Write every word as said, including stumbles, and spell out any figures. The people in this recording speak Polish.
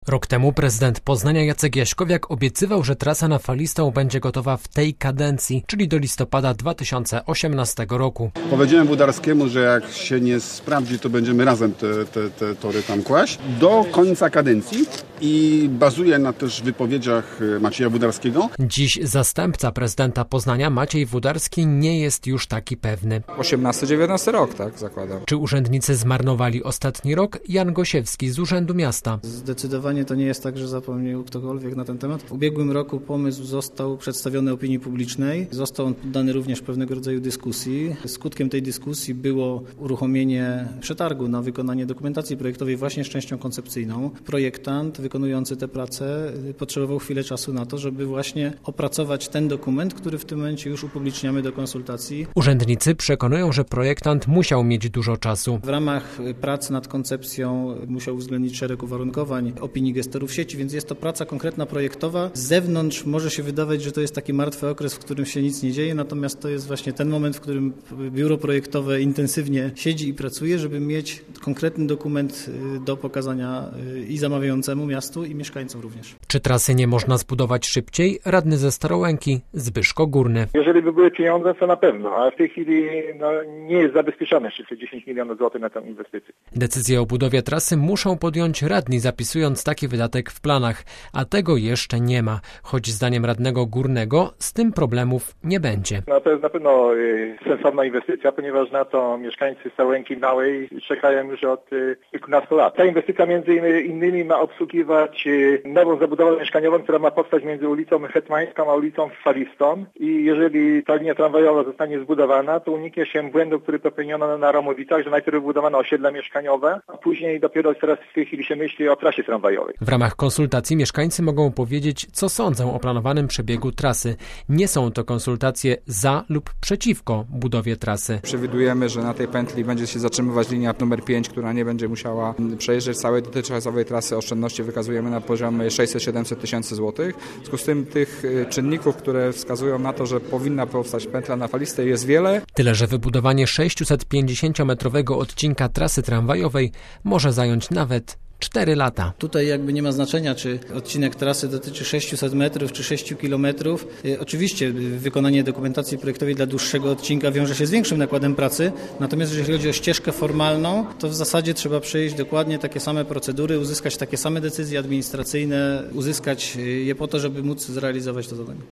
Rok temu prezydent Poznania Jacek Jaśkowiak obiecywał, że trasa na Falistę będzie gotowa w tej kadencji, czyli do listopada dwa tysiące osiemnastego roku. Powiedziałem Włodarskiemu, że jak się nie sprawdzi, to będziemy razem te, te, te tory tam kłaść do końca kadencji i bazuje na też wypowiedziach Macieja Włodarskiego. Dziś zastępca prezydenta Poznania Maciej Włodarski nie jest już taki pewny. osiemnasty dziewiętnasty rok, tak zakładam. Czy urzędnicy zmarnowali ostatni rok? Jan Gosiewski z Urzędu Miasta. Zdecydowanie to nie jest tak, że zapomniał ktokolwiek na ten temat. W ubiegłym roku pomysł został przedstawiony opinii publicznej. Został on poddany również pewnego rodzaju dyskusji. Skutkiem tej dyskusji było uruchomienie przetargu na wykonanie dokumentacji projektowej właśnie z częścią koncepcyjną. Projektant wykonujący te prace potrzebował chwilę czasu na to, żeby właśnie opracować ten dokument, który w tym momencie już upubliczniamy do konsultacji. Urzędnicy przekonują, że projektant musiał mieć dużo czasu. W ramach prac nad koncepcją musiał uwzględnić szereg uwarunkowań, opinii gestorów sieci, więc jest to praca konkretna projektowa. Z zewnątrz może się wydawać, że to jest taki martwy okres, w którym się nic nie dzieje, natomiast to jest właśnie ten moment, w którym biuro projektowe intensywnie siedzi i pracuje, żeby mieć konkretny dokument do pokazania i zamawiającemu miastu, i mieszkańcom również. Czy trasy nie można zbudować szybciej? Radny ze Starołęki Zbyszko Górny. Jeżeli by były pieniądze, to na pewno, ale w tej chwili no, nie jest zabezpieczone jeszcze te dziesięć milionów złotych na tę inwestycję. Decyzję o budowie trasy muszą podjąć radni, zapisując taki wydatek w planach, a tego jeszcze nie ma, choć zdaniem radnego Górnego z tym problemów nie będzie. No to jest na pewno y, sensowna inwestycja, ponieważ na to mieszkańcy Starołęki Małej czekają już od y, kilkunastu lat. Ta inwestycja między innymi ma obsługiwać y, nową zabudowę mieszkaniową, która ma powstać między ulicą Hetmańską a ulicą Falistą, i jeżeli ta linia tramwajowa zostanie zbudowana, to uniknie się błędu, który popełniono na Romowicach, że najpierw wybudowano osiedla mieszkaniowe, a później dopiero teraz w tej chwili się myśli o trasie tramwajowej. W ramach konsultacji mieszkańcy mogą powiedzieć, co sądzą o planowanym przebiegu trasy. Nie są to konsultacje za lub przeciwko budowie trasy. Przewidujemy, że na tej pętli będzie się zatrzymywać linia numer pięć, która nie będzie musiała przejeżdżać całej dotychczasowej trasy. Oszczędności wykazujemy na poziomie sześćset do siedemset tysięcy złotych. W związku z tym tych czynników, które wskazują na to, że powinna powstać pętla na Falistę, jest wiele. Tyle, że wybudowanie sześciusetpięćdziesięciometrowego odcinka trasy tramwajowej może zająć nawet cztery lata. Tutaj jakby nie ma znaczenia, czy odcinek trasy dotyczy sześciuset metrów czy sześciu kilometrów. Oczywiście wykonanie dokumentacji projektowej dla dłuższego odcinka wiąże się z większym nakładem pracy, natomiast jeżeli chodzi o ścieżkę formalną, to w zasadzie trzeba przejść dokładnie takie same procedury, uzyskać takie same decyzje administracyjne, uzyskać je po to, żeby móc zrealizować to zadanie.